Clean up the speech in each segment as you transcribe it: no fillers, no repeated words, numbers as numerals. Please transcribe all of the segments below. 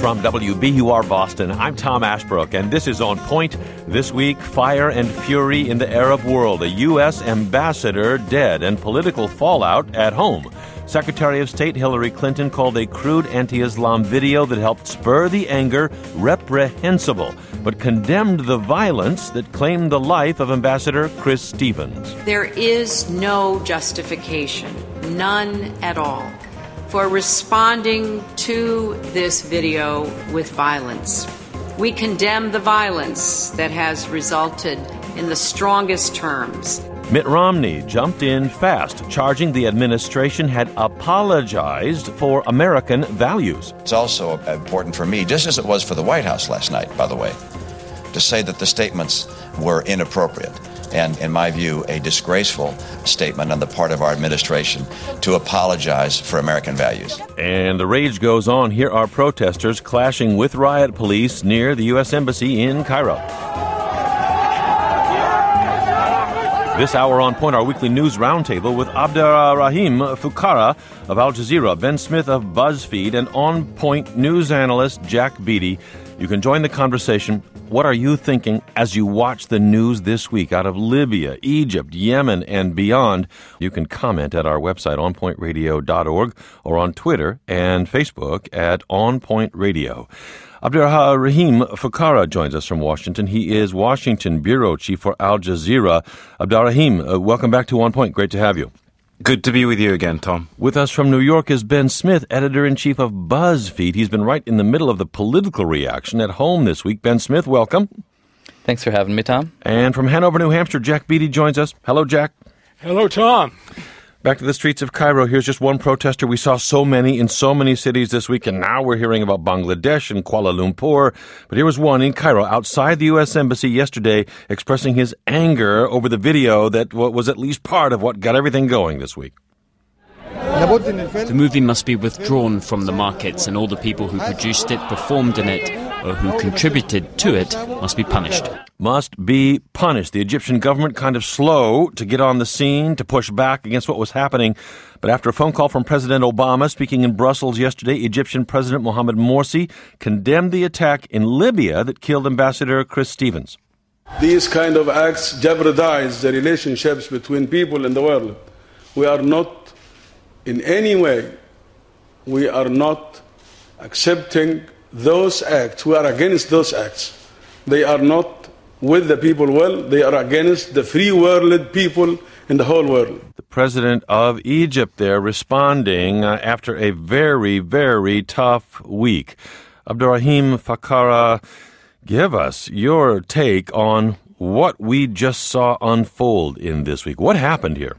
From WBUR Boston, I'm Tom Ashbrook, and this is On Point. This week, fire and fury in the Arab world. A U.S. ambassador dead and political fallout at home. Secretary of State Hillary Clinton called a crude anti-Islam video that helped spur the anger reprehensible, but condemned the violence that claimed the life of Ambassador Chris Stevens. There is no justification, none at all, for responding to this video with violence. We condemn the violence that has resulted in the strongest terms. Mitt Romney jumped in fast, charging the administration had apologized for American values. It's also important for me, just as it was for the White House last night, by the way, to say that the statements were inappropriate and, in my view, a disgraceful statement on the part of our administration to apologize for American values. And the rage goes on. Here are protesters clashing with riot police near the U.S. Embassy in Cairo. This hour on Point, our weekly news roundtable with Abderrahim Foucara of Al Jazeera, Ben Smith of BuzzFeed, and On Point news analyst Jack Beatty. You can join the conversation. What are you thinking as you watch the news this week out of Libya, Egypt, Yemen, and beyond? You can comment at our website, onpointradio.org, or on Twitter and Facebook at On Point Radio. Abderrahim Foucara joins us from Washington. He is Washington bureau chief for Al Jazeera. Abderrahim, welcome back to On Point. Great to have you. Good to be with you again, Tom. With us from New York is Ben Smith, editor-in-chief of BuzzFeed. He's been right in the middle of the political reaction at home this week. Ben Smith, welcome. Thanks for having me, Tom. And from Hanover, New Hampshire, Jack Beatty joins us. Hello, Jack. Hello, Tom. Back to the streets of Cairo. Here's just one protester. We saw so many in so many cities this week, and now we're hearing about Bangladesh and Kuala Lumpur. But here was one in Cairo outside the U.S. Embassy yesterday expressing his anger over the video that was at least part of what got everything going this week. The movie must be withdrawn from the markets, and all the people who produced it, performed in it, or who contributed to it must be punished. Must be punished. The Egyptian government kind of slow to get on the scene, to push back against what was happening. But after a phone call from President Obama speaking in Brussels yesterday, Egyptian President Mohamed Morsi condemned the attack in Libya that killed Ambassador Chris Stevens. These kind of acts jeopardize the relationships between people in the world. We are not, in any way, we are not accepting those acts. We are against those acts. They are not with the people well. They are against the free world people in the whole world. The president of Egypt there responding after a very, very tough week. Abderrahim Foucara, give us your take on what we just saw unfold in this week. What happened here?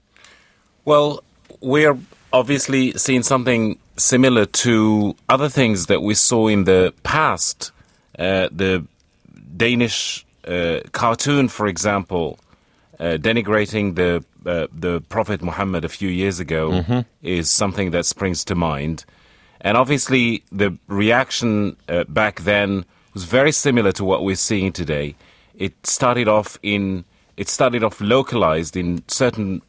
Well, we're obviously seeing something similar to other things that we saw in the past. The Danish cartoon, for example, denigrating the Prophet Muhammad a few years ago is something that springs to mind. And obviously the reaction back then was very similar to what we're seeing today. It started off localized in certain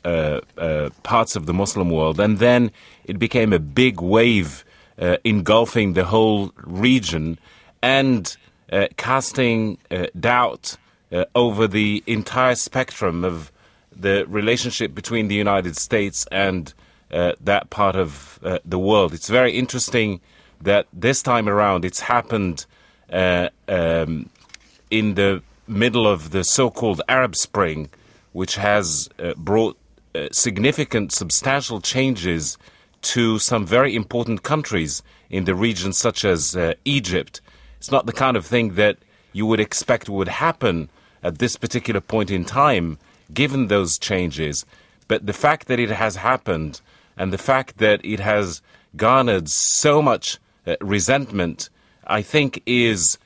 parts of the Muslim world, and then it became a big wave engulfing the whole region and casting doubt over the entire spectrum of the relationship between the United States and that part of the world. It's very interesting that this time around it's happened in the middle of the so-called Arab Spring, which has brought significant, substantial changes to some very important countries in the region, such as Egypt. It's not the kind of thing that you would expect would happen at this particular point in time, given those changes. But the fact that it has happened and the fact that it has garnered so much resentment, I think, is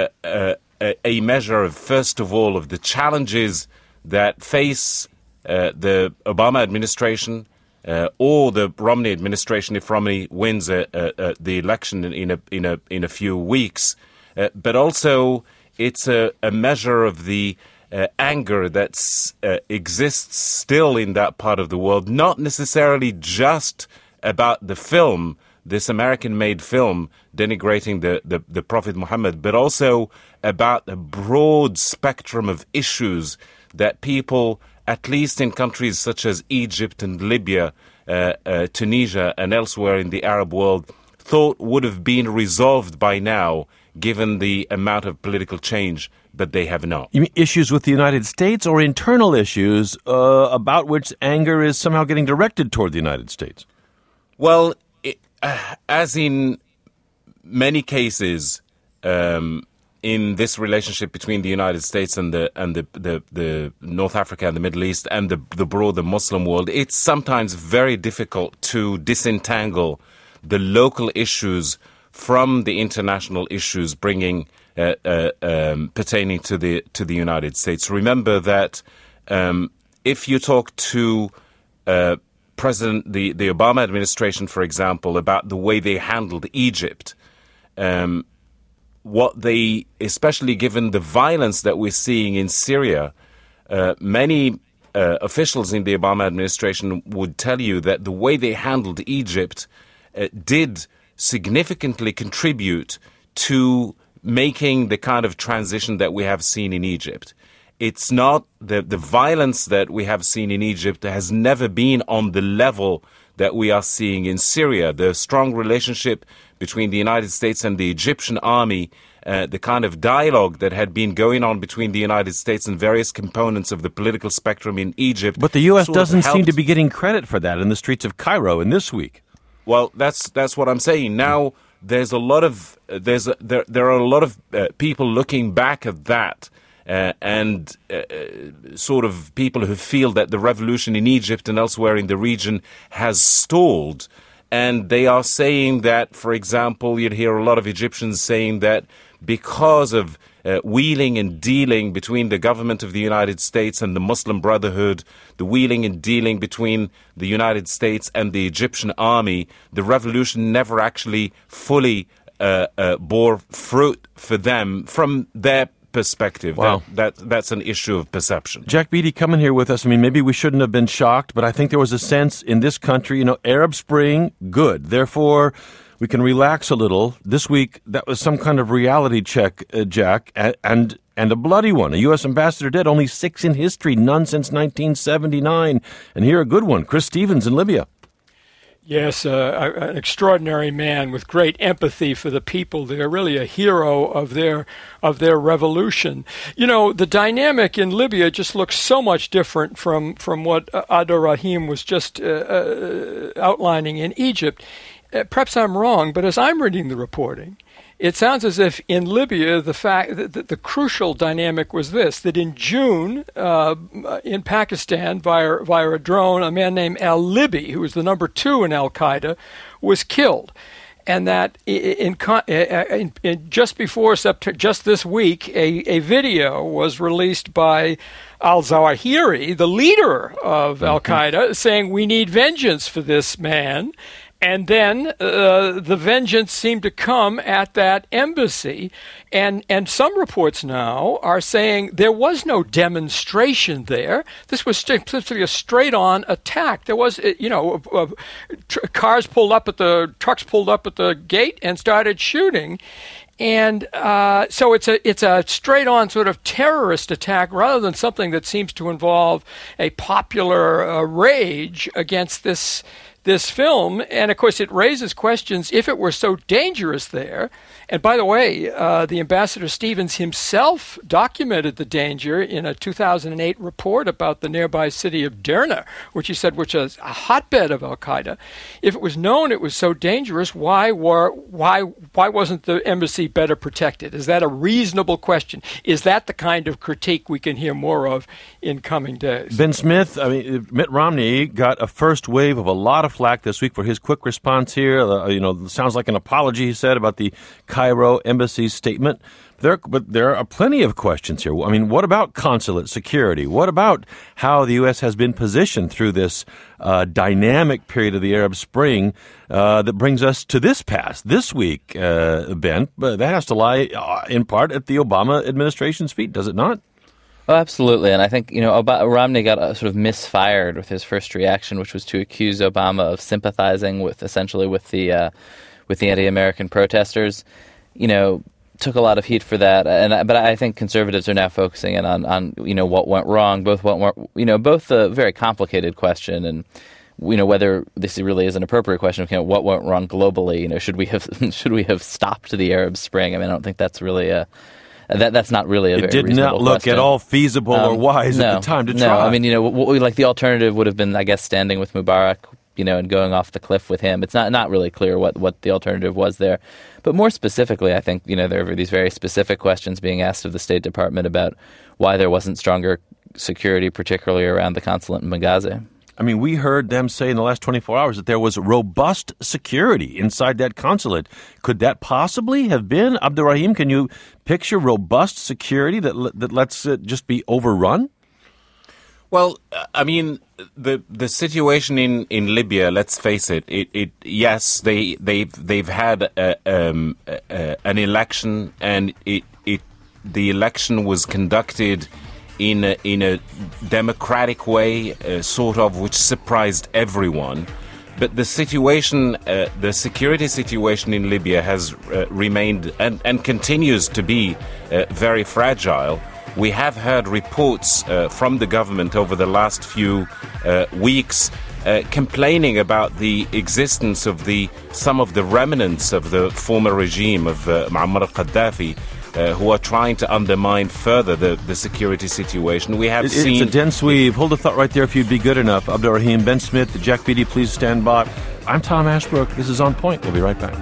a measure of, first of all, of the challenges that face the Obama administration or the Romney administration if Romney wins the election in a few weeks. But also, it's a measure of the anger that exists still in that part of the world, not necessarily just about the film, this American-made film denigrating the Prophet Muhammad, but also about a broad spectrum of issues that people, at least in countries such as Egypt and Libya, Tunisia and elsewhere in the Arab world, thought would have been resolved by now, given the amount of political change, but they have not. You mean issues with the United States or internal issues about which anger is somehow getting directed toward the United States? Well, as in many cases in this relationship between the United States and the North Africa and the Middle East and the broader Muslim world, it's sometimes very difficult to disentangle the local issues from the international issues pertaining to the United States. Remember that if you talk to the Obama administration, for example, about the way they handled Egypt, especially given the violence that we're seeing in Syria, many officials in the Obama administration would tell you that the way they handled Egypt did significantly contribute to making the kind of transition that we have seen in Egypt. It's not the violence that we have seen in Egypt has never been on the level that we are seeing in Syria. The strong relationship between the United States and the Egyptian army, the kind of dialogue that had been going on between the United States and various components of the political spectrum in Egypt. But the U.S. doesn't seem to be getting credit for that in the streets of Cairo in this week. Well, that's what I'm saying. Now there's a lot of there are a lot of people looking back at that. And sort of people who feel that the revolution in Egypt and elsewhere in the region has stalled. And they are saying that, for example, you'd hear a lot of Egyptians saying that because of wheeling and dealing between the government of the United States and the Muslim Brotherhood, the wheeling and dealing between the United States and the Egyptian army, the revolution never actually fully bore fruit for them from their perspective. Wow. That's an issue of perception. Jack Beatty coming here with us. I mean, maybe we shouldn't have been shocked, but I think there was a sense in this country, Arab Spring, good. Therefore, we can relax a little. This week, that was some kind of reality check, Jack, and a bloody one. A U.S. ambassador dead, only 6 in history, none since 1979. And here a good one, Chris Stevens in Libya. Yes, an extraordinary man with great empathy for the people. They're really a hero of their revolution. The dynamic in Libya just looks so much different from what Abdurrahim was just outlining in Egypt. Perhaps I'm wrong, but as I'm reading the reporting, it sounds as if in Libya the crucial dynamic was this: that in June in Pakistan via a drone, a man named al-Libi, who was the number 2 in Al-Qaeda, was killed, and that just before September, just this week, a video was released by al-Zawahiri, the leader of Al-Qaeda, saying we need vengeance for this man. And then the vengeance seemed to come at that embassy. And some reports now are saying there was no demonstration there. This was simply a straight-on attack. There was, trucks pulled up at the gate and started shooting. And so it's a straight-on sort of terrorist attack rather than something that seems to involve a popular rage against this film. And, of course, it raises questions if it were so dangerous there. And, by the way, the Ambassador Stevens himself documented the danger in a 2008 report about the nearby city of Derna, which he said was a hotbed of al-Qaeda. If it was known it was so dangerous, why wasn't the embassy better protected? Is that a reasonable question? Is that the kind of critique we can hear more of in coming days? Ben Smith, Mitt Romney got a first wave of a lot of flack this week for his quick response here. Sounds like an apology, he said, about the Cairo embassy statement. But there are plenty of questions here. I mean, what about consulate security? What about how the U.S. has been positioned through this dynamic period of the Arab Spring that brings us to this pass this week, Ben? That has to lie in part at the Obama administration's feet, does it not? Oh, absolutely. And I think, Romney got sort of misfired with his first reaction, which was to accuse Obama of sympathizing with the anti-American protesters. Took a lot of heat for that, but I think conservatives are now focusing in on what went wrong, both a very complicated question and whether this really is an appropriate question of what went wrong globally. Should we have stopped the Arab Spring? I mean, I don't think that's really that's not really a very reasonable question. It did not look at all feasible or wise at the time to try. No, I mean, the alternative would have been, I guess, standing with Mubarak, and going off the cliff with him. It's not really clear what the alternative was there. But more specifically, I think, there are these very specific questions being asked of the State Department about why there wasn't stronger security, particularly around the consulate in Benghazi. I mean, we heard them say in the last 24 hours that there was robust security inside that consulate. Could that possibly have been? Abdurrahim, can you picture robust security that lets it just be overrun? Well, I mean, the situation in Libya, let's face it, yes, they've had an election, and the election was conducted in a democratic way, sort of, which surprised everyone. But the situation, the security situation in Libya has remained and continues to be very fragile. We have heard reports from the government over the last few weeks complaining about the existence of some of the remnants of the former regime of Muammar al-Gaddafi, who are trying to undermine further the security situation. We have seen... It's a dense weave. Hold the thought right there if you'd be good enough. Abdurrahim, Ben Smith, Jack Beatty, please stand by. I'm Tom Ashbrook. This is On Point. We'll be right back.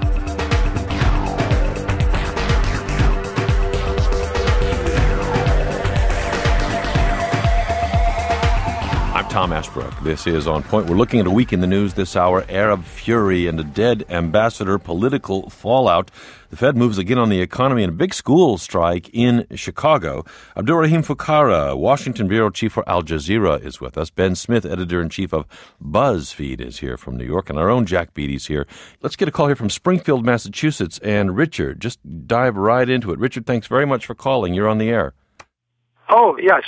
Tom Ashbrook. This is On Point. We're looking at a week in the news this hour. Arab fury and a dead ambassador, political fallout. The Fed moves again on the economy and a big school strike in Chicago. Abdurrahim Fukara, Washington bureau chief for Al Jazeera, is with us. Ben Smith, editor-in-chief of BuzzFeed, is here from New York. And our own Jack Beatty's here. Let's get a call here from Springfield, Massachusetts. And Richard, just dive right into it. Richard, thanks very much for calling. You're on the air. Oh, yes.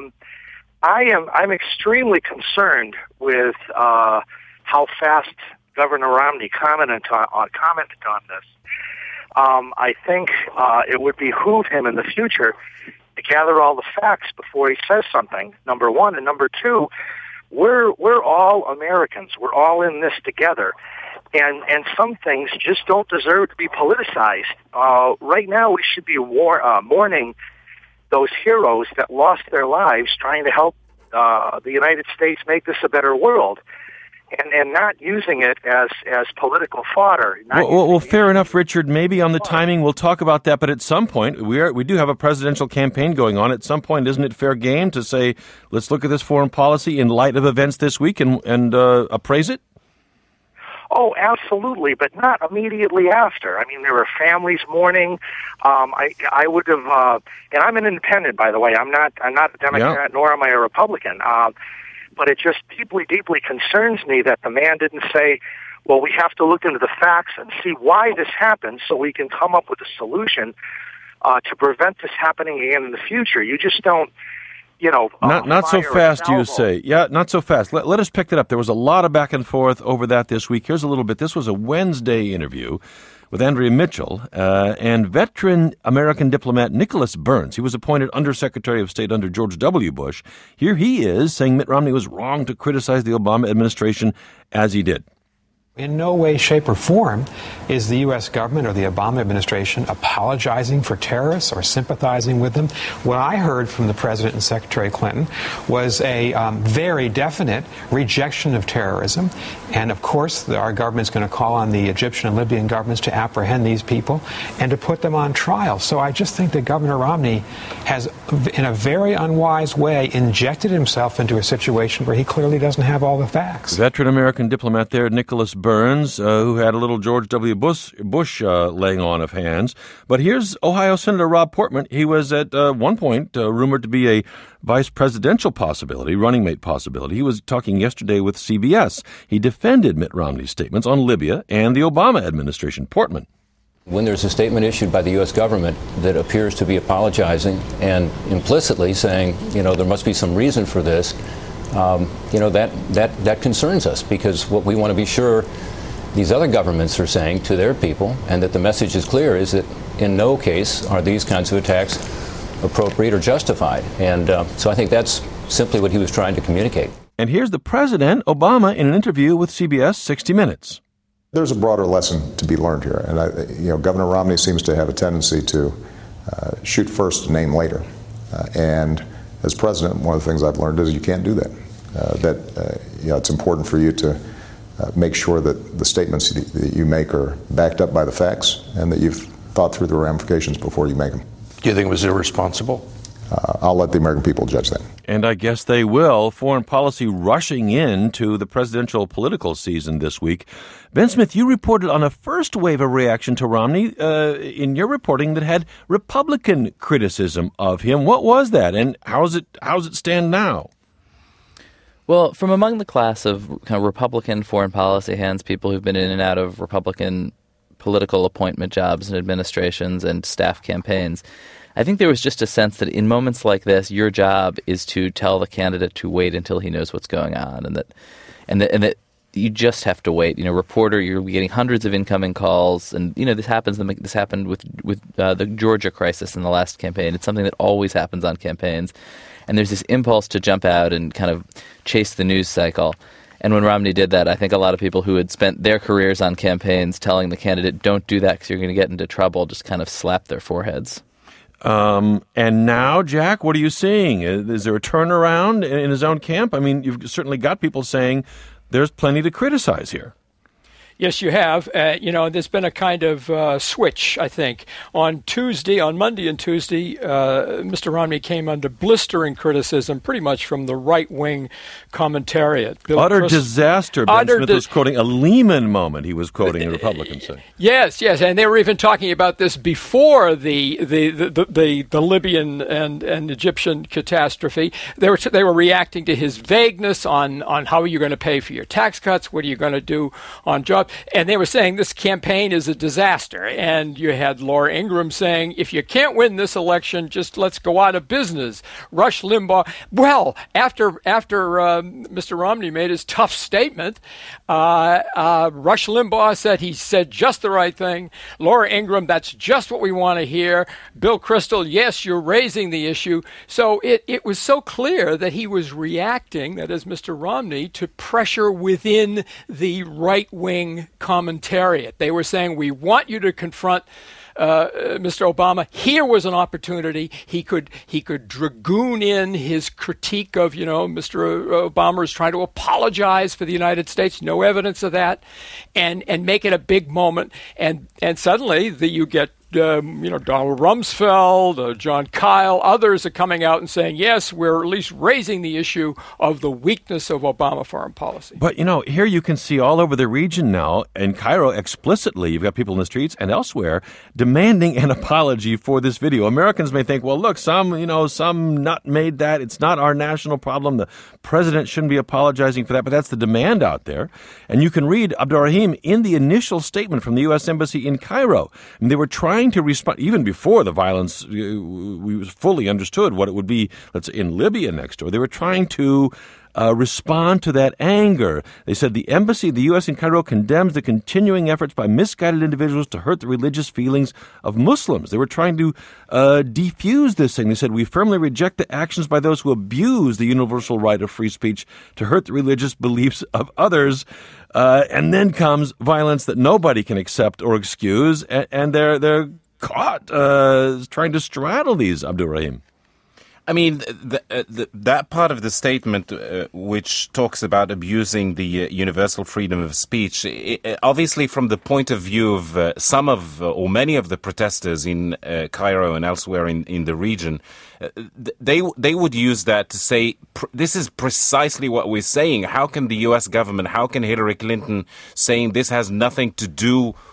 I'm extremely concerned with how fast Governor Romney commented on this. I think it would behoove him in the future to gather all the facts before he says something, number one. And number two, we're all Americans. We're all in this together. And some things just don't deserve to be politicized. Right now, we should be mourning those heroes that lost their lives trying to help the United States make this a better world, and not using it as political fodder. Well, fair enough, Richard. Maybe on the timing, we'll talk about that. But at some point, we do have a presidential campaign going on. At some point, isn't it fair game to say, let's look at this foreign policy in light of events this week and appraise it? Oh, absolutely, but not immediately after. I mean, there were families mourning. I would have, and I'm an independent, by the way. I'm not a Democrat, nor am I a Republican. But it just deeply, deeply concerns me that the man didn't say, well, we have to look into the facts and see why this happened so we can come up with a solution to prevent this happening again in the future. You just don't. Not so fast, you say. Yeah, not so fast. Let us pick that up. There was a lot of back and forth over that this week. Here's a little bit. This was a Wednesday interview with Andrea Mitchell and veteran American diplomat Nicholas Burns. He was appointed Undersecretary of State under George W. Bush. Here he is saying Mitt Romney was wrong to criticize the Obama administration as he did. In no way, shape, or form is the U.S. government or the Obama administration apologizing for terrorists or sympathizing with them. What I heard from the President and Secretary Clinton was a very definite rejection of terrorism. And, of course, our government's going to call on the Egyptian and Libyan governments to apprehend these people and to put them on trial. So I just think that Governor Romney has, in a very unwise way, injected himself into a situation where he clearly doesn't have all the facts. Veteran American diplomat there, Nicholas Burns, who had a little George W. Bush laying on of hands. But here's Ohio Senator Rob Portman. He was at one point rumored to be a vice presidential possibility, running mate possibility. He was talking yesterday with CBS. He defended Mitt Romney's statements on Libya and the Obama administration. Portman. When there's a statement issued by the U.S. government that appears to be apologizing and implicitly saying, there must be some reason for this, that concerns us, because what we want to be sure these other governments are saying to their people, and that the message is clear, is that in no case are these kinds of attacks appropriate or justified. And so I think that's simply what he was trying to communicate. And here's the President, Obama, in an interview with CBS 60 Minutes. There's a broader lesson to be learned here. And, Governor Romney seems to have a tendency to shoot first, name later. And as president, one of the things I've learned is you can't do that. It's important for you to make sure that the statements that you make are backed up by the facts and that you've thought through the ramifications before you make them. Do you think it was irresponsible? I'll let the American people judge that. And I guess they will. Foreign policy rushing into the presidential political season this week. Ben Smith, you reported on a first wave of reaction to Romney in your reporting that had Republican criticism of him. What was that, and how's it stand now? Well, from among the class of kind of Republican foreign policy hands, people who've been in and out of Republican political appointment jobs and administrations and staff campaigns, I think there was just a sense that in moments like this, your job is to tell the candidate to wait until he knows what's going on, and that you just have to wait. Reporter, you're getting hundreds of incoming calls, and this happens. This happened with the Georgia crisis in the last campaign. It's something that always happens on campaigns, and there's this impulse to jump out and kind of chase the news cycle. And when Romney did that, I think a lot of people who had spent their careers on campaigns telling the candidate, "Don't do that because you're going to get into trouble," just kind of slapped their foreheads. And now, Jack, what are you seeing? Is there a turnaround in his own camp? I mean, you've certainly got people saying there's plenty to criticize here. Yes, you have. There's been a kind of switch, I think. On Monday and Tuesday, Mr. Romney came under blistering criticism pretty much from the right-wing commentariat. Utter disaster. Ben Smith was quoting a Lehman moment. He was quoting a Republican saying. Yes, and they were even talking about this before the Libyan and Egyptian catastrophe. They were reacting to his vagueness on how are you going to pay for your tax cuts, what are you going to do on jobs. And they were saying this campaign is a disaster. And you had Laura Ingraham saying, if you can't win this election, just let's go out of business. Rush Limbaugh. Well, after Mr. Romney made his tough statement, Rush Limbaugh said he said just the right thing. Laura Ingraham, that's just what we want to hear. Bill Kristol, yes, you're raising the issue. So it was so clear that he was reacting, that is Mr. Romney, to pressure within the right-wing commentariat. They were saying, we want you to confront Mr. Obama. Here was an opportunity. He could dragoon in his critique of, Mr. Obama is trying to apologize for the United States. No evidence of that, and make it a big moment. And suddenly you get Donald Rumsfeld, John Kyle, others are coming out and saying, yes, we're at least raising the issue of the weakness of Obama foreign policy. But, here you can see all over the region now, in Cairo explicitly, you've got people in the streets and elsewhere demanding an apology for this video. Americans may think, well, look, some nut made that. It's not our national problem. The president shouldn't be apologizing for that. But that's the demand out there. And you can read, Abdurrahim, in the initial statement from the U.S. Embassy in Cairo, they were trying to respond, even before the violence, we fully understood what it would be, let's say, in Libya next door. They were trying to respond to that anger. They said the embassy, the U.S. in Cairo, condemns the continuing efforts by misguided individuals to hurt the religious feelings of Muslims. They were trying to defuse this thing. They said, we firmly reject the actions by those who abuse the universal right of free speech to hurt the religious beliefs of others. And then comes violence that nobody can accept or excuse, and they're caught trying to straddle these, Abdurrahim. I mean, that part of the statement which talks about abusing the universal freedom of speech, obviously from the point of view of some of or many of the protesters in Cairo and elsewhere in the region, they would use that to say, this is precisely what we're saying. How can the U.S. government, how can Hillary Clinton saying this has nothing to do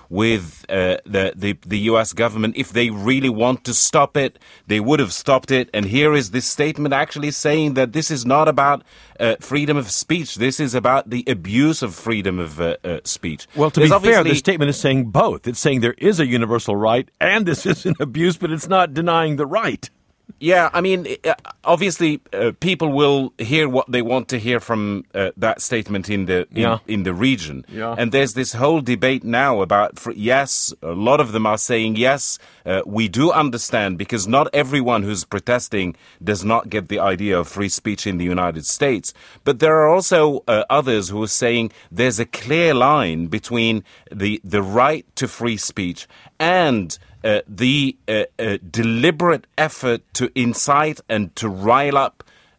with the U.S. government. If they really want to stop it, they would have stopped it. And here is this statement actually saying that this is not about freedom of speech. This is about the abuse of freedom of speech. Well, to be fair, the statement is saying both. It's saying there is a universal right, and this is an abuse, but it's not denying the right. Yeah, I mean, obviously, people will hear what they want to hear from that statement in the region. Yeah. And there's this whole debate now about, yes, a lot of them are saying, yes, we do understand, because not everyone who's protesting does not get the idea of free speech in the United States. But there are also others who are saying there's a clear line between the right to free speech and the deliberate effort to incite and to rile up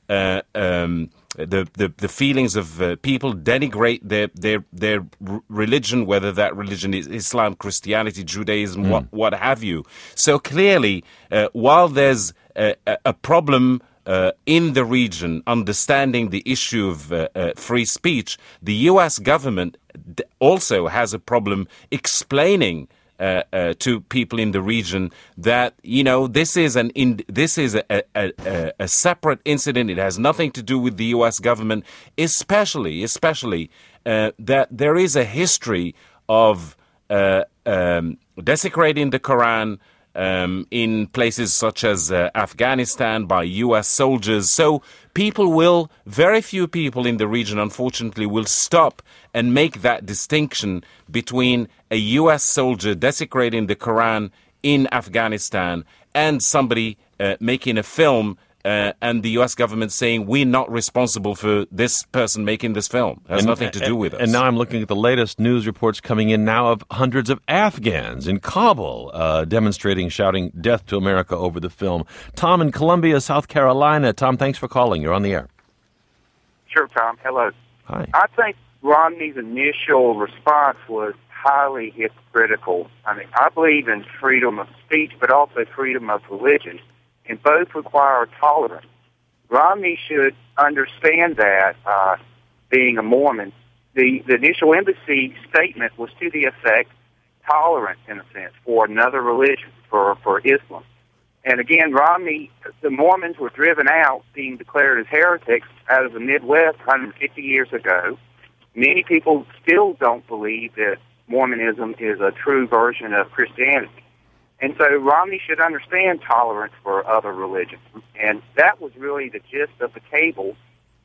the feelings of people, denigrate their religion, whether that religion is Islam, Christianity, Judaism, what have you. So clearly, while there's a problem in the region understanding the issue of free speech, the U.S. government also has a problem explaining to people in the region that, you know, this is a separate incident. It has nothing to do with the U.S. government, especially that there is a history of desecrating the Quran in places such as Afghanistan by U.S. soldiers. So very few people in the region, unfortunately, will stop and make that distinction between a U.S. soldier desecrating the Quran in Afghanistan and somebody making a film and the U.S. government saying we're not responsible for this person making this film. It has nothing to do with us. And now I'm looking at the latest news reports coming in now of hundreds of Afghans in Kabul demonstrating, shouting death to America over the film. Tom in Columbia, South Carolina. Tom, thanks for calling. You're on the air. Sure, Tom. Hello. Hi. I think Romney's initial response was highly hypocritical. I mean, I believe in freedom of speech, but also freedom of religion, and both require tolerance. Romney should understand that, being a Mormon, the initial embassy statement was to the effect tolerance, in a sense, for another religion, for Islam. And again, Romney, the Mormons were driven out, being declared as heretics out of the Midwest 150 years ago. Many people still don't believe that Mormonism is a true version of Christianity. And so Romney should understand tolerance for other religions. And that was really the gist of the cable,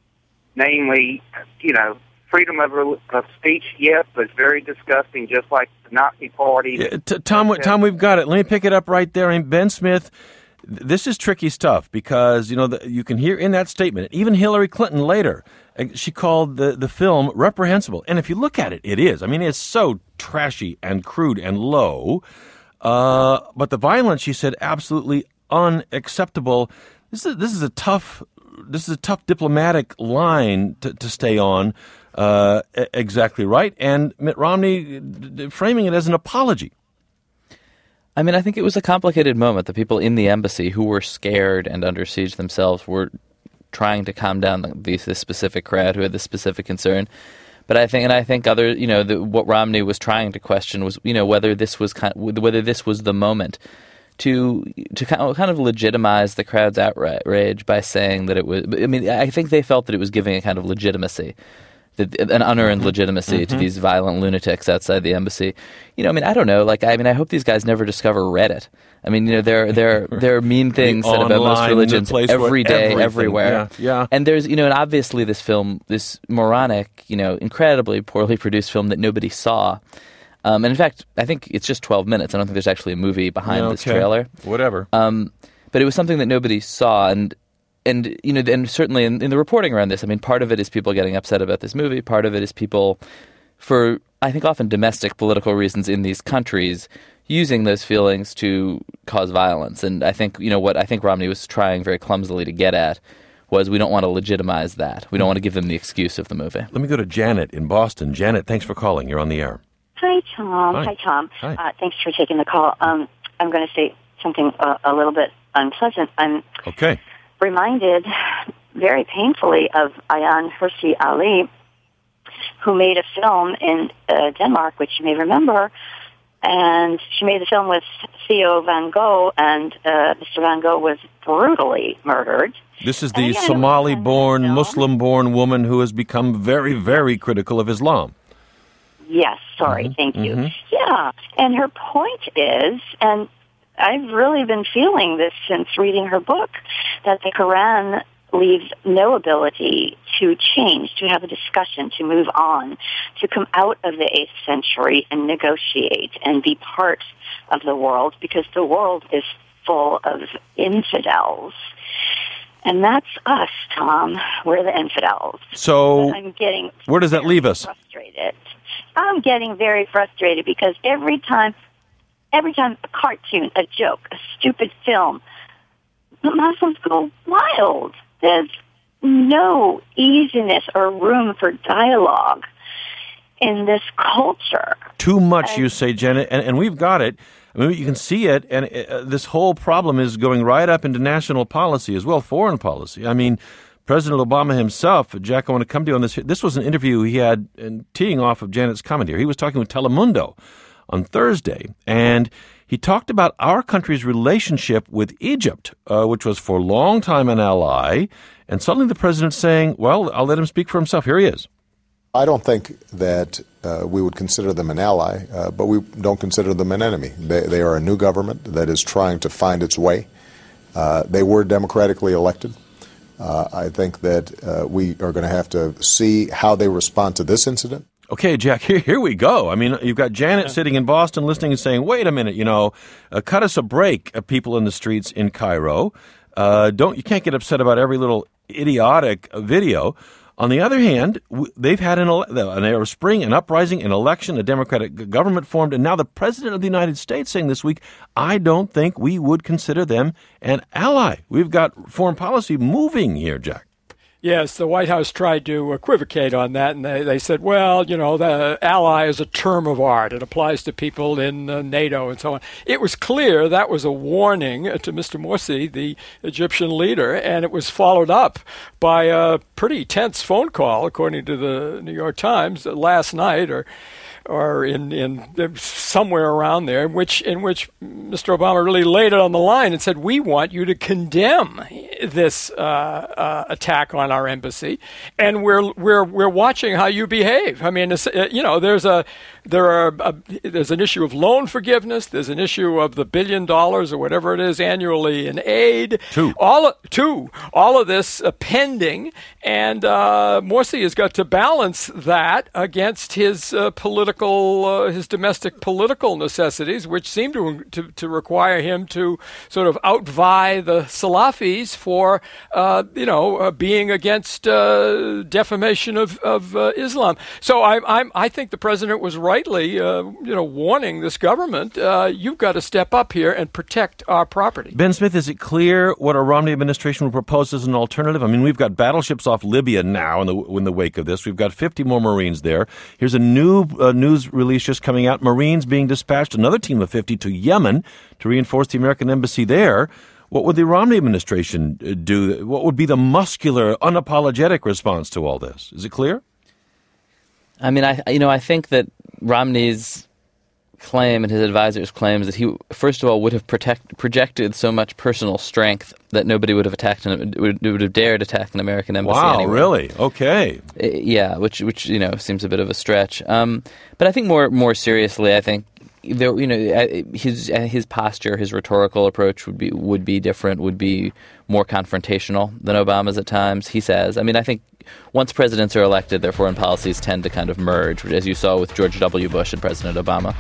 namely, you know, freedom of speech, yes, but it's very disgusting, just like the Nazi Party. Yeah, Tom, we've got it. Let me pick it up right there. And Ben Smith, this is tricky stuff because, you know, you can hear in that statement, even Hillary Clinton later, she called the film reprehensible. And if you look at it, it is. I mean, it's so trashy and crude and low. But the violence, she said, absolutely unacceptable. This is a tough diplomatic line to stay on. Exactly right. And Mitt Romney framing it as an apology. I mean, I think it was a complicated moment. The people in the embassy who were scared and under siege themselves were trying to calm down this specific crowd who had this specific concern. But I think other, you know, what Romney was trying to question was, you know, whether this was the moment to kind of legitimize the crowd's outrage by saying that it was. I mean, I think they felt that it was giving a kind of legitimacy, an unearned legitimacy to these violent lunatics outside the embassy. You know, I mean, I don't know. Like, I mean, I hope these guys never discover Reddit. I mean, you know, there are mean things said about most religions every day, everywhere. Yeah. And there's, you know, and obviously this film, this moronic, you know, incredibly poorly produced film that nobody saw. And in fact, I think it's just 12 minutes. I don't think there's actually a movie behind this trailer. Whatever. But it was something that nobody saw, and you know, and certainly in the reporting around this, I mean, part of it is people getting upset about this movie. Part of it is people, for I think often domestic political reasons in these countries, using those feelings to cause violence. And I think, you know, what I think Romney was trying very clumsily to get at was we don't want to legitimize that. We don't want to give them the excuse of the movie. Let me go to Janet in Boston. Janet, thanks for calling. You're on the air. Hi, Tom. Hi, Tom. Hi. Thanks for taking the call. I'm going to say something a little bit unpleasant. I'm reminded very painfully of Ayaan Hirsi Ali, who made a film in Denmark, which you may remember, And she made the film with Theo Van Gogh, and Mr. Van Gogh was brutally murdered. This is the Somali-born, Muslim-born woman who has become very, very critical of Islam. Yes, sorry, thank you. Yeah, and her point is, and I've really been feeling this since reading her book, that the Quran leaves no ability to change, to have a discussion, to move on, to come out of the 8th century and negotiate and be part of the world, because the world is full of infidels. And that's us, Tom. We're the infidels. So where does that leave us? Frustrated. I'm getting very frustrated because every time a cartoon, a joke, a stupid film, the Muslims go wild. There's no easiness or room for dialogue in this culture. Too much, you say, Janet, and we've got it. I mean, you can see it, and this whole problem is going right up into national policy as well, foreign policy. I mean, President Obama himself, Jack, I want to come to you on this. This was an interview he had, teeing off of Janet's comment here. He was talking with Telemundo on Thursday, and he talked about our country's relationship with Egypt, which was for a long time an ally, and suddenly the president's saying, well, I'll let him speak for himself. Here he is. I don't think that we would consider them an ally, but we don't consider them an enemy. They are a new government that is trying to find its way. They were democratically elected. I think that we are going to have to see how they respond to this incident. Okay, Jack, here we go. I mean, you've got Janet sitting in Boston listening and saying, wait a minute, cut us a break, people in the streets in Cairo. You can't get upset about every little idiotic video. On the other hand, they've had an spring, an uprising, an election, a democratic government formed, and now the President of the United States saying this week, I don't think we would consider them an ally. We've got foreign policy moving here, Jack. Yes, the White House tried to equivocate on that, and they said, well, the ally is a term of art. It applies to people in NATO and so on. It was clear that was a warning to Mr. Morsi, the Egyptian leader, and it was followed up by a pretty tense phone call, according to the New York Times, last night or in somewhere around there, in which Mr. Obama really laid it on the line and said, we want you to condemn this attack on our embassy, and we're watching how you behave. I mean, there's an issue of loan forgiveness. There's an issue of the $1 billion or whatever it is annually in aid. All of this pending, and Morsi has got to balance that against his his domestic political necessities, which seem to require him to sort of outvie the Salafis for being against defamation of Islam. So I think the president was rightly warning this government, you've got to step up here and protect our property. Ben Smith, is it clear what a Romney administration will propose as an alternative? I mean, we've got battleships off Libya now in the wake of this. We've got 50 more Marines there. Here's a new news release just coming out. Marines being dispatched, another team of 50 to Yemen to reinforce the American embassy there. What would the Romney administration do? What would be the muscular, unapologetic response to all this? Is it clear? I mean, I think that Romney's claim and his advisors' claims that he, first of all, would have projected so much personal strength that nobody would have would have dared attack an American embassy. Wow, anyway. Really? Okay. Yeah, which seems a bit of a stretch. But I think more seriously, I think his posture, his rhetorical approach would be different, would be more confrontational than Obama's at times. He says. I mean, I think once presidents are elected, their foreign policies tend to kind of merge, as you saw with George W. Bush and President Obama.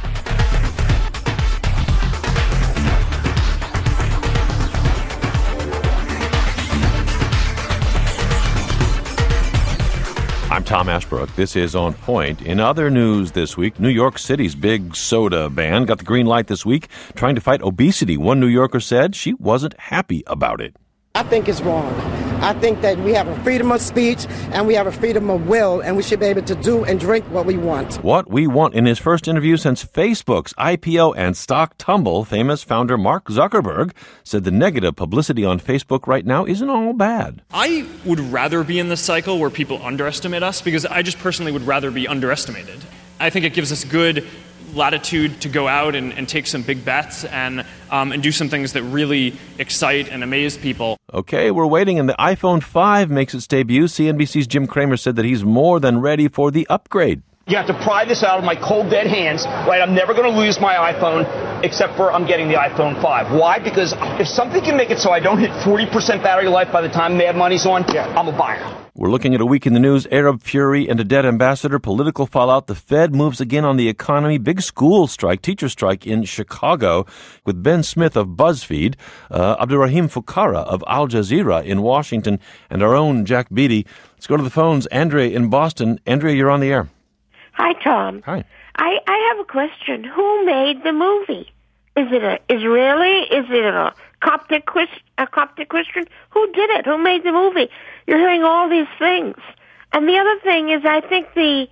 I'm Tom Ashbrook. This is On Point. In other news this week, New York City's big soda ban got the green light this week, trying to fight obesity. One New Yorker said she wasn't happy about it. I think it's wrong. I think that we have a freedom of speech and we have a freedom of will, and we should be able to do and drink what we want. What we want. In his first interview since Facebook's IPO and stock tumble, famous founder Mark Zuckerberg said the negative publicity on Facebook right now isn't all bad. I would rather be in this cycle where people underestimate us, because I just personally would rather be underestimated. I think it gives us good latitude to go out and take some big bets and do some things that really excite and amaze people. Okay, we're waiting, and the iPhone 5 makes its debut. CNBC's Jim Cramer said that he's more than ready for the upgrade. You have to pry this out of my cold, dead hands, right? I'm never going to lose my iPhone, except for I'm getting the iPhone 5. Why? Because if something can make it so I don't hit 40% battery life by the time Mad Money's on, I'm a buyer. We're looking at a week in the news, Arab fury and a dead ambassador, political fallout. The Fed moves again on the economy. Big school strike, teacher strike in Chicago with Ben Smith of BuzzFeed, Abdurrahim Fukara of Al Jazeera in Washington, and our own Jack Beatty. Let's go to the phones. Andrea in Boston. Andrea, you're on the air. Hi, Tom. Hi. I have a question. Who made the movie? Is it an Israeli? Is it a Coptic Christian? Who did it? Who made the movie? You're hearing all these things. And the other thing is, I think the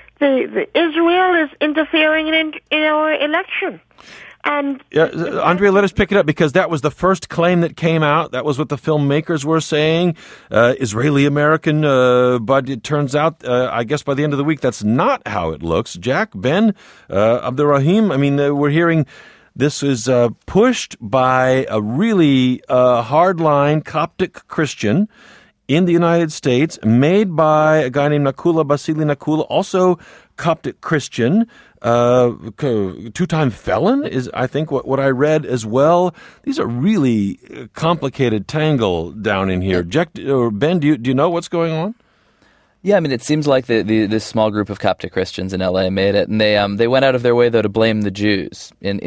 Israel is interfering in our election. And Andrea, let us pick it up, because that was the first claim that came out. That was what the filmmakers were saying, Israeli-American, but it turns out, I guess by the end of the week, that's not how it looks. Jack, Ben, Abdurrahim, I mean, we're hearing this is pushed by a really hardline Coptic Christian in the United States, made by a guy named Nakula Basili Nakula, also Coptic Christian, two-time felon is, I think, what I read as well. These are really complicated tangle down in here. Jack or Ben, do you know what's going on? Yeah, I mean, it seems like this small group of Coptic Christians in L.A. made it, and they went out of their way though to blame the Jews in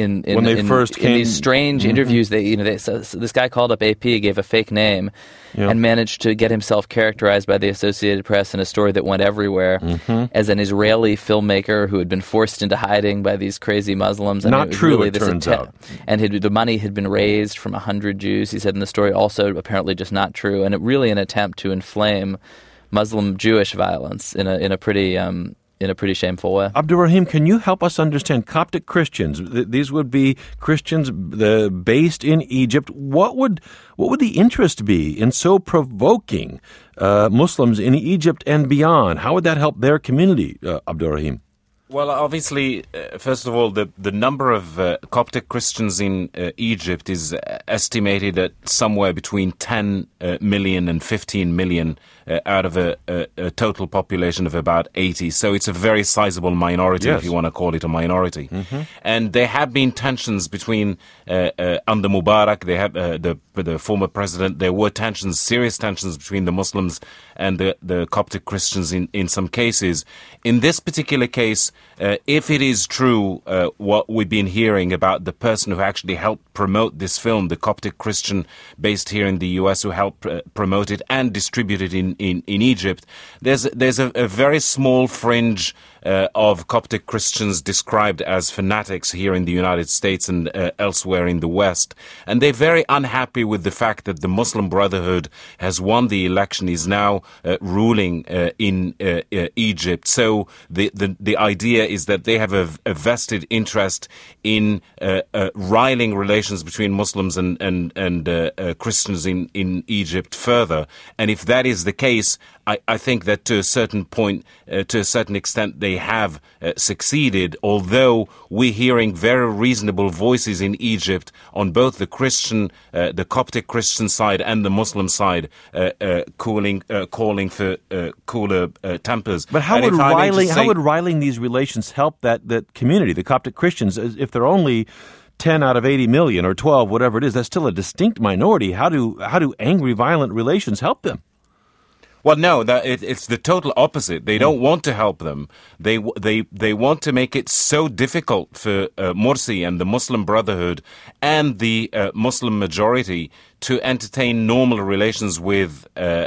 these strange interviews. This guy called up AP, gave a fake name, and managed to get himself characterized by the Associated Press in a story that went everywhere as an Israeli filmmaker who had been forced into hiding by these crazy Muslims. And Not true, it turns out. And the money had been raised from 100 Jews. He said in the story, also apparently just not true, and it really an attempt to inflame Muslim-Jewish violence in a pretty shameful way. Abdurrahim, can you help us understand Coptic Christians? These would be Christians based in Egypt. What would the interest be in so provoking Muslims in Egypt and beyond? How would that help their community, Abdurrahim? Well, obviously, first of all, the number of Coptic Christians in Egypt is estimated at somewhere between 10 million and 15 million out of a total population of about 80. So it's a very sizable minority, if you want to call it a minority. And there have been tensions between, under Mubarak, they have the former president, there were serious tensions between the Muslims and the Coptic Christians in some cases. In this particular case, if it is true what we've been hearing about the person who actually helped promote this film, the Coptic Christian based here in the U.S. who helped promote it and distribute it in Egypt, there's a very small fringe of Coptic Christians described as fanatics here in the United States and elsewhere in the West. And they're very unhappy with the fact that the Muslim Brotherhood has won the election, is now ruling in Egypt. So the idea is that they have a vested interest in riling relations between Muslims and Christians in Egypt further. And if that is the case, I think that to a certain point, to a certain extent, they have succeeded, although we're hearing very reasonable voices in Egypt on both the Coptic Christian side and the Muslim side, calling for cooler tempers. But how would riling these relations help that community, the Coptic Christians, if they're only 10 out of 80 million or 12, whatever it is? That's still a distinct minority. How do angry, violent relations help them? Well, no, it's the total opposite. They don't want to help them. They want to make it so difficult for Morsi and the Muslim Brotherhood and the Muslim majority to entertain normal relations with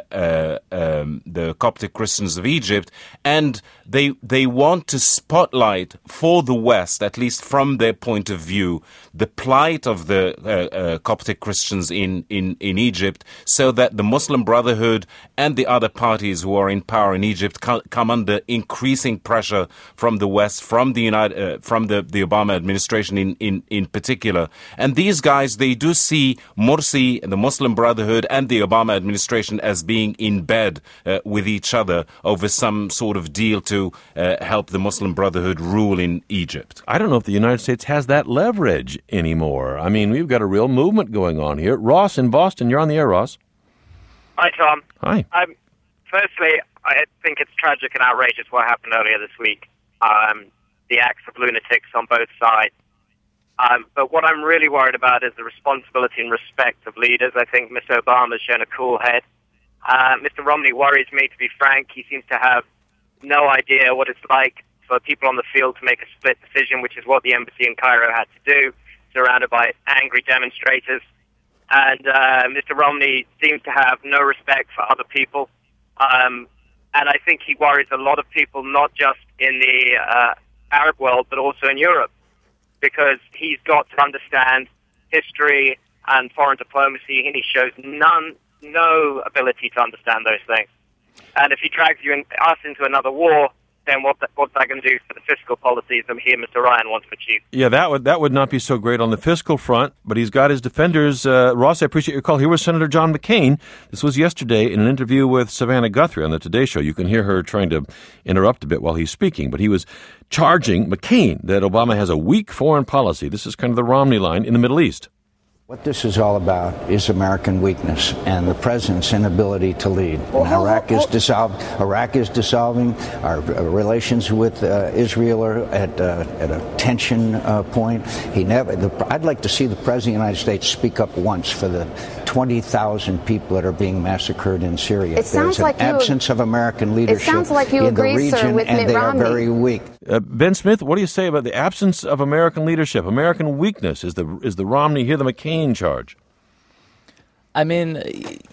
the Coptic Christians of Egypt, and they want to spotlight for the West, at least from their point of view, the plight of the Coptic Christians in Egypt, so that the Muslim Brotherhood and the other parties who are in power in Egypt come under increasing pressure from the West, from the Obama administration in particular. And these guys, they do see Morsi Muslim Brotherhood and the Obama administration as being in bed with each other over some sort of deal to help the Muslim Brotherhood rule in Egypt. I don't know if the United States has that leverage anymore. I mean, we've got a real movement going on here. Ross in Boston, you're on the air, Ross. Hi, Tom. Hi. Firstly, I think it's tragic and outrageous what happened earlier this week. The acts of lunatics on both sides. But what I'm really worried about is the responsibility and respect of leaders. I think Mr. Obama has shown a cool head. Mr. Romney worries me, to be frank. He seems to have no idea what it's like for people on the field to make a split decision, which is what the embassy in Cairo had to do, surrounded by angry demonstrators. And Mr. Romney seems to have no respect for other people. And I think he worries a lot of people, not just in the Arab world, but also in Europe, because he's got to understand history and foreign diplomacy, and he shows no ability to understand those things. And if he drags us into another war, then what's that going to do for the fiscal policies that he and Mr. Ryan want to achieve? Yeah, that would not be so great on the fiscal front, but he's got his defenders. Ross, I appreciate your call. Here was Senator John McCain. This was yesterday in an interview with Savannah Guthrie on the Today Show. You can hear her trying to interrupt a bit while he's speaking, but he was charging McCain that Obama has a weak foreign policy. This is kind of the Romney line in the Middle East. What this is all about is American weakness and the president's inability to lead. Iraq is dissolving. Our relations with Israel are at a tension point. I'd like to see the president of the United States speak up once for the 20,000 people that are being massacred in Syria. There's an absence of American leadership in the region, and they are very weak. Ben Smith, what do you say about the absence of American leadership? American weakness is the Romney here, the McCain charge? I mean,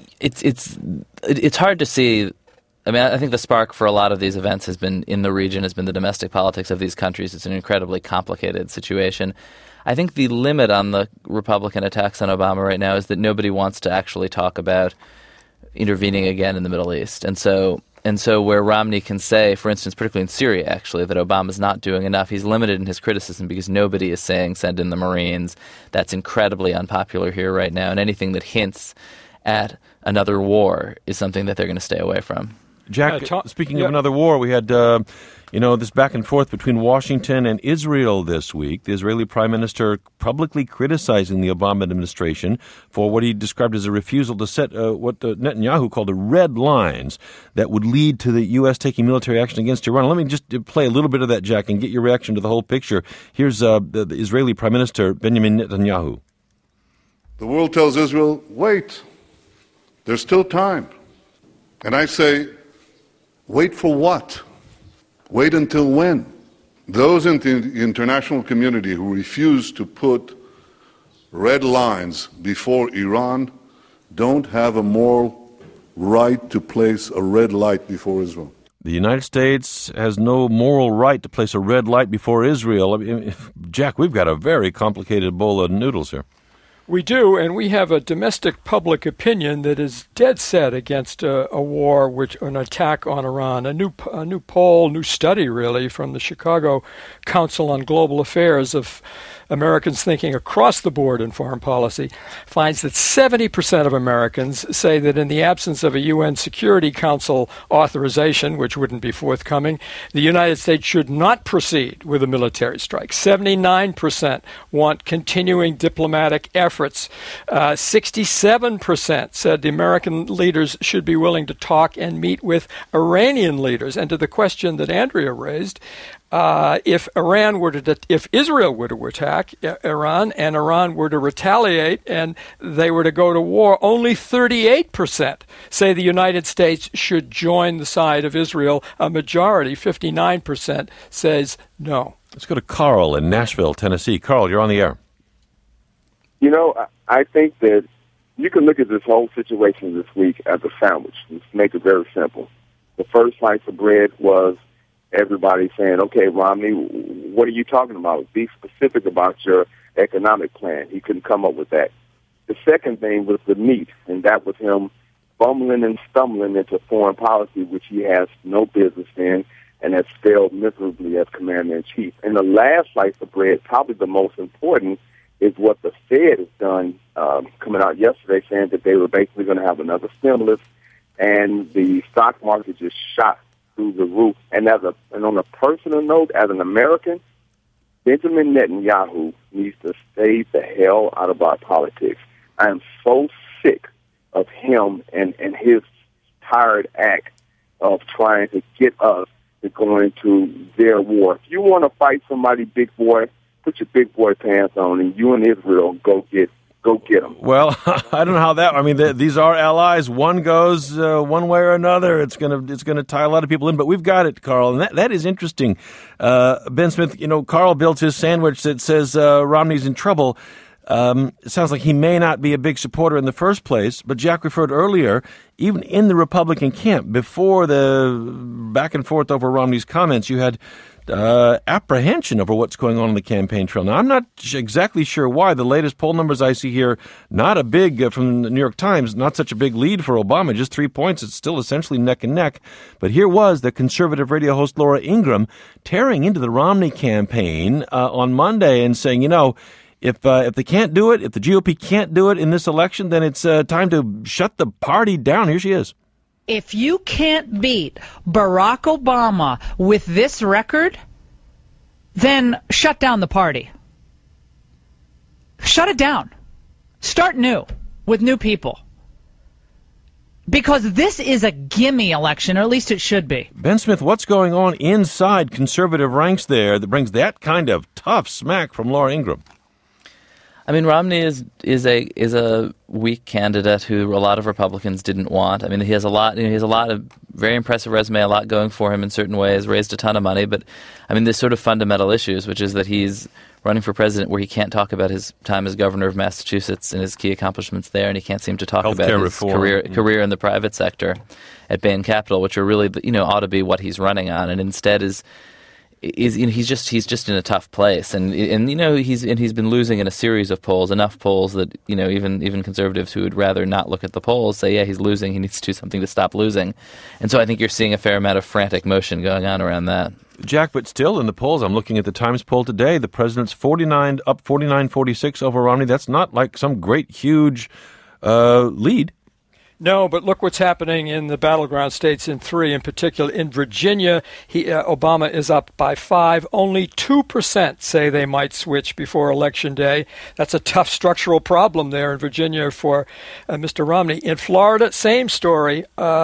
it's hard to see. I mean, I think the spark for a lot of these events has been in the region, has been the domestic politics of these countries. It's an incredibly complicated situation. I think the limit on the Republican attacks on Obama right now is that nobody wants to actually talk about intervening again in the Middle East. And so where Romney can say, for instance, particularly in Syria, actually, that Obama's not doing enough, he's limited in his criticism because nobody is saying send in the Marines. That's incredibly unpopular here right now. And anything that hints at another war is something that they're going to stay away from. Jack, speaking of another war, we had this back and forth between Washington and Israel this week. The Israeli Prime Minister publicly criticizing the Obama administration for what he described as a refusal to set what Netanyahu called the red lines that would lead to the U.S. taking military action against Iran. Let me just play a little bit of that, Jack, and get your reaction to the whole picture. Here's the Israeli Prime Minister Benjamin Netanyahu. The world tells Israel, wait, there's still time. And I say, wait for what? Wait until when? Those in the international community who refuse to put red lines before Iran don't have a moral right to place a red light before Israel. The United States has no moral right to place a red light before Israel. I mean, Jack, we've got a very complicated bowl of noodles here. We do, and we have a domestic public opinion that is dead set against a war, an attack on Iran. A new study, really, from the Chicago Council on Global Affairs of Americans thinking across the board in foreign policy finds that 70% of Americans say that in the absence of a UN Security Council authorization, which wouldn't be forthcoming, the United States should not proceed with a military strike. 79% want continuing diplomatic efforts. 67% said the American leaders should be willing to talk and meet with Iranian leaders. And to the question that Andrea raised, if Israel were to attack Iran and Iran were to retaliate and they were to go to war, only 38% say the United States should join the side of Israel. A majority, 59%, says no. Let's go to Carl in Nashville, Tennessee. Carl, you're on the air. You know, I think that you can look at this whole situation this week as a sandwich. Let's make it very simple. The first slice of bread was everybody saying, okay, Romney, what are you talking about? Be specific about your economic plan. He couldn't come up with that. The second thing was the meat, and that was him fumbling and stumbling into foreign policy, which he has no business in, and has failed miserably as commander-in-chief. And the last slice of bread, probably the most important, is what the Fed has done coming out yesterday saying that they were basically going to have another stimulus, and the stock market just shot through the roof. And on a personal note, as an American, Benjamin Netanyahu needs to stay the hell out of our politics. I am so sick of him and his tired act of trying to get us to go into their war. If you want to fight somebody, big boy, put your big boy pants on, and you and Israel go get them. Well, I don't know how that. I mean, these are allies. One goes one way or another. It's gonna tie a lot of people in. But we've got it, Carl, and that is interesting. Ben Smith, Carl built his sandwich that says Romney's in trouble. It sounds like he may not be a big supporter in the first place, but Jack referred earlier, even in the Republican camp, before the back and forth over Romney's comments, you had apprehension over what's going on the campaign trail. Now, I'm not exactly sure why. The latest poll numbers I see here, not a big, from the New York Times, not such a big lead for Obama, just 3 points. It's still essentially neck and neck. But here was the conservative radio host Laura Ingraham tearing into the Romney campaign on Monday and saying, if they can't do it, if the GOP can't do it in this election, then it's time to shut the party down. Here she is. If you can't beat Barack Obama with this record, then shut down the party. Shut it down. Start new with new people. Because this is a gimme election, or at least it should be. Ben Smith, what's going on inside conservative ranks there that brings that kind of tough smack from Laura Ingraham? I mean, Romney is a weak candidate who a lot of Republicans didn't want. I mean, he has a lot of very impressive resume, a lot going for him in certain ways, raised a ton of money. But I mean, there's sort of fundamental issues, which is that he's running for president where he can't talk about his time as governor of Massachusetts and his key accomplishments there, and he can't seem to talk about his career in the private sector at Bain Capital, which are really ought to be what he's running on, and instead he's just in a tough place, and he's been losing in a series of polls, enough polls that even conservatives who would rather not look at the polls say, yeah, he's losing, he needs to do something to stop losing, and so I think you're seeing a fair amount of frantic motion going on around that. Jack, but still in the polls, I'm looking at the Times poll today, the president's 49-46 over Romney. That's not like some great huge lead. No, but look what's happening in the battleground states in 3, in particular. In Virginia, Obama is up by 5. Only 2% say they might switch before Election Day. That's a tough structural problem there in Virginia for Mr. Romney. In Florida, same story,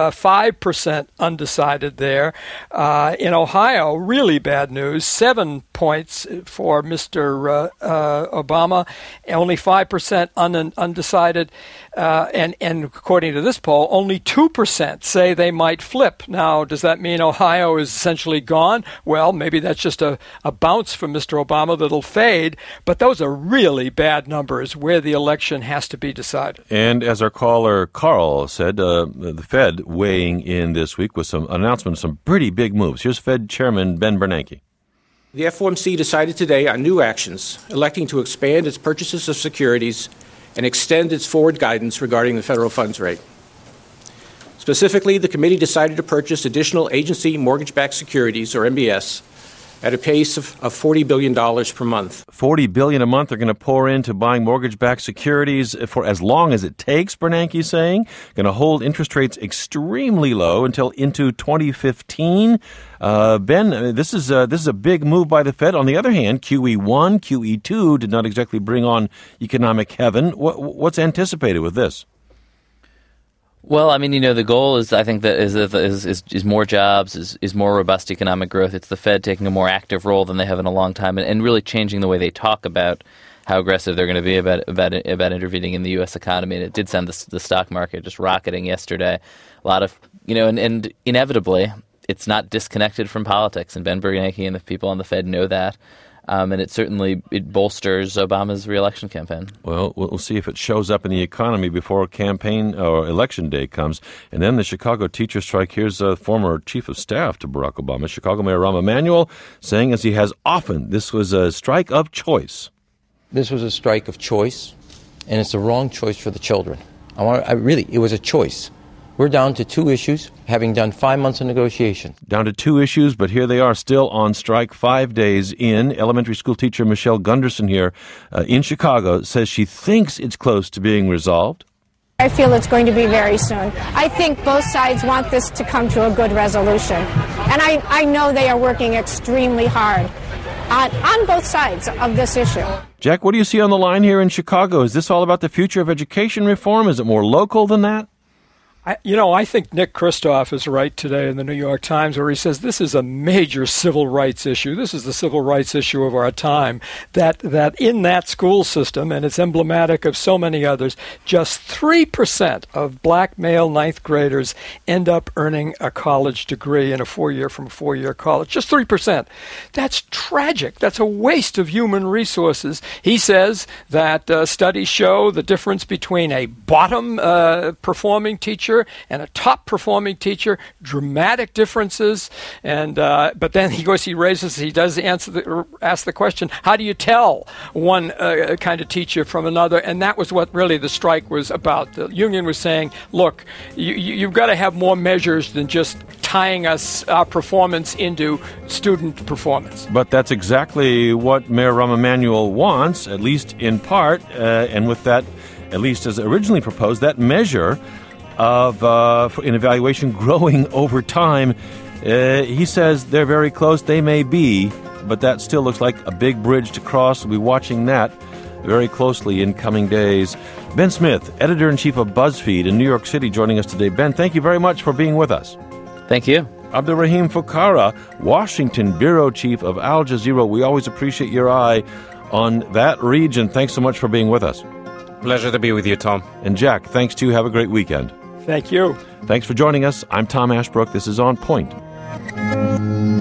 5% undecided there. In Ohio, really bad news, 7 points for Mr. Obama, only 5% undecided. And according to this poll, only 2% say they might flip. Now, does that mean Ohio is essentially gone? Well, maybe that's just a bounce from Mr. Obama that'll fade, but those are really bad numbers where the election has to be decided. And as our caller Carl said, the Fed weighing in this week with some announcements, some pretty big moves. Here's Fed Chairman Ben Bernanke. The FOMC decided today on new actions, electing to expand its purchases of securities and extend its forward guidance regarding the federal funds rate. Specifically, the committee decided to purchase additional agency mortgage-backed securities, or MBS, at a pace of $40 billion per month. $40 billion a month are going to pour into buying mortgage-backed securities for as long as it takes, Bernanke saying. Going to hold interest rates extremely low until into 2015. Ben, this is a big move by the Fed. On the other hand, QE1, QE2 did not exactly bring on economic heaven. What's anticipated with this? Well, I mean, the goal is, I think, that is more jobs, is more robust economic growth. It's the Fed taking a more active role than they have in a long time, and really changing the way they talk about how aggressive they're going to be about intervening in the U.S. economy. And it did send the stock market just rocketing yesterday. A lot of, and inevitably, it's not disconnected from politics, and Ben Bernanke and the people on the Fed know that. And it bolsters Obama's reelection campaign. Well, we'll see if it shows up in the economy before campaign or election day comes. And then the Chicago teacher strike. Here's a former chief of staff to Barack Obama, Chicago Mayor Rahm Emanuel, saying, as he has often, this was a strike of choice. This was a strike of choice, and it's the wrong choice for the children. It was a choice. We're down to 2 issues, having done 5 months of negotiation. Down to 2 issues, but here they are still on strike 5 days in. Elementary school teacher Michelle Gunderson here in Chicago says she thinks it's close to being resolved. I feel it's going to be very soon. I think both sides want this to come to a good resolution. And I know they are working extremely hard on both sides of this issue. Jack, what do you see on the line here in Chicago? Is this all about the future of education reform? Is it more local than that? I think Nick Kristof is right today in the New York Times where he says this is a major civil rights issue. This is the civil rights issue of our time, that in that school system, and it's emblematic of so many others, just 3% of black male ninth graders end up earning a college degree in from a four-year college. Just 3%. That's tragic. That's a waste of human resources. He says that studies show the difference between a bottom performing teacher and a top-performing teacher, dramatic differences, and but then he does ask the question, how do you tell one kind of teacher from another? And that was what really the strike was about. The union was saying, look, you've got to have more measures than just tying our performance into student performance. But that's exactly what Mayor Rahm Emanuel wants, at least in part, and with that, at least as originally proposed, that measure of an evaluation growing over time. He says they're very close. They may be, but that still looks like a big bridge to cross. We'll be watching that very closely in coming days. Ben Smith, editor-in-chief of BuzzFeed in New York City, joining us today. Ben, thank you very much for being with us. Thank you. Abdurrahim Fuqara, Washington bureau chief of Al Jazeera. We always appreciate your eye on that region. Thanks so much for being with us. Pleasure to be with you, Tom. And Jack, thanks to you. Have a great weekend. Thank you. Thanks for joining us. I'm Tom Ashbrook. This is On Point.